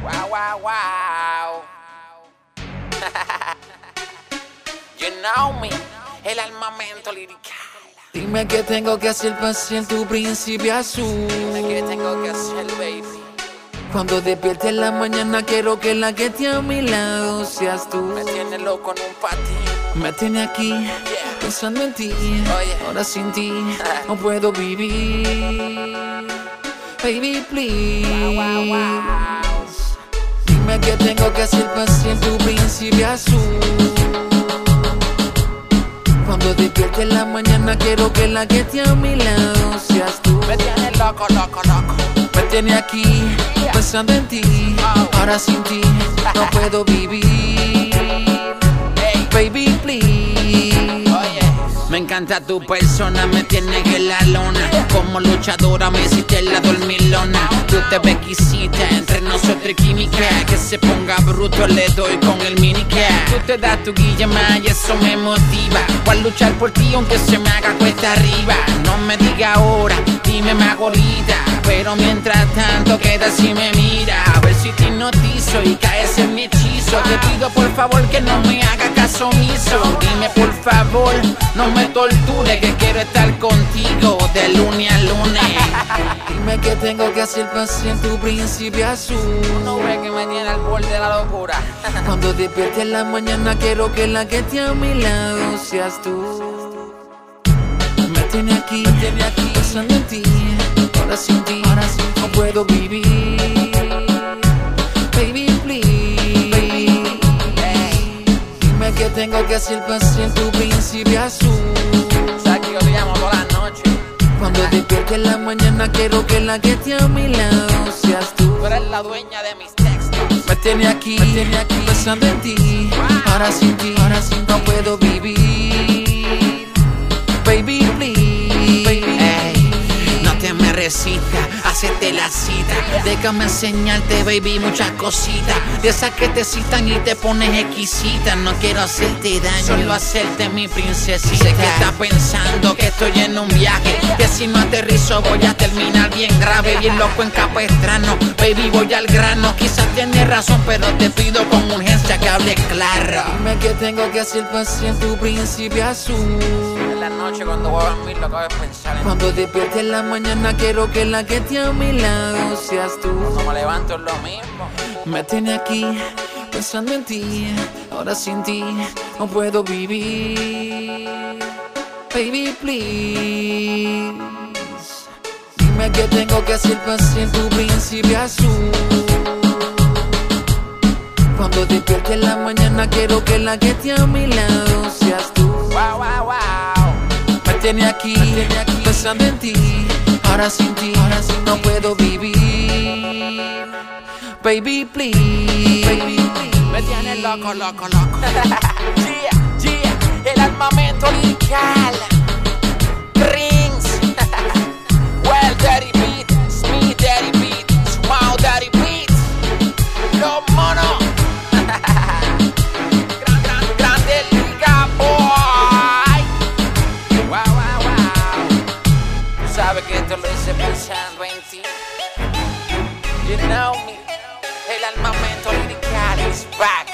Wow, wow, wow. You know me, el armamento lirical. Dime qué tengo que hacer para ser tu príncipe azul. Dime qué tengo que hacer, baby. Cuando despierte en la mañana quiero que la que esté a mi lado seas tú. Me tienes loco en un patín. Me tiene aquí pensando en ti. Oye. Ahora sin ti no puedo vivir. Baby, please. Wow, wow, wow. Dime qué tengo que hacer para ser tu príncipe azul. Cuando despierte en la mañana quiero que la que esté a mi lado seas tú. Me tienes loco, loco, loco. Me tiene aquí pensando en ti. Ahora sin ti no puedo vivir. Hey, Baby, please. oye. Me encanta tu persona, me tienes en la lona. Como luchadora me hiciste la dormilona. Tú te ves exquisita, entre nosotros hay química. Que se ponga bruto le doy con el minicat. Tú te das tu guilla más y eso me motiva. Voy a luchar por ti aunque se me haga cuesta arriba. No me diga ahora, dime más ahorita. Pero mientras tanto queda si me mira. A ver si te hipnotizo y caes en mi hechizo. Te pido por favor que no me haga caso omiso. Dime por favor, no me torture, que quiero estar contigo de lunes a lunes. Dime qué tengo que hacer para ser tu príncipe azul. No ves que me tiene al borde de la locura. Cuando despierte en la mañana quiero que la que esté a mi lado seas tú. Me tiene aquí pensando en ti. Ahora sin ti no puedo vivir. Baby, please. Dime qué tengo que hacer para ser tu príncipe azul. Sabes que yo te llamo todas las noches. Cuando despierte en la mañana quiero que la que esté a mi lado seas tú. Tú eres la dueña de mis textos. Me tiene aquí pensando en ti. Ahora sin ti no puedo vivir. Baby, please. No te me resistas, hacete la cita. Déjame enseñarte, baby, muchas cositas. De esas que te citan y te pones exquisita. No quiero hacerte daño, solo hacerte mi princesita. Sé que estás pensando que estoy en un viaje, que si no aterrizo voy a terminar bien grave, bien loco en Capestrano. Baby, voy al grano, quizás tienes razón, pero te pido con urgencia que hables claro. Dime qué tengo que hacer para ser tu príncipe azul. En la noche cuando voy a dormir lo que voy a pensar en ti. Cuando despierte en la mañana quiero que la que esté a mi lado seas tú. Cuando me levanto es lo mismo. Me tiene aquí pensando en ti. Ahora sin ti no puedo vivir. Baby, please. Dime qué tengo que hacer para ser tu príncipe azul. Cuando despierte en la mañana quiero que la que esté a mi lado seas tú. Wow, wow, wow. Me tiene aquí pensando en ti. Ahora sin ti no puedo vivir. Baby, please. Me tienes loco, loco, loco. Yeah, yeah, el armamento lirical. Rings. Well, Daddy Beat, Smith, Daddy Beat, Small Daddy Beat. Los monos. Grande liga, boy. Wow, wow, wow. Tú sabes que esto lo hice pensando en ti. You know me. El armamento lirical is back.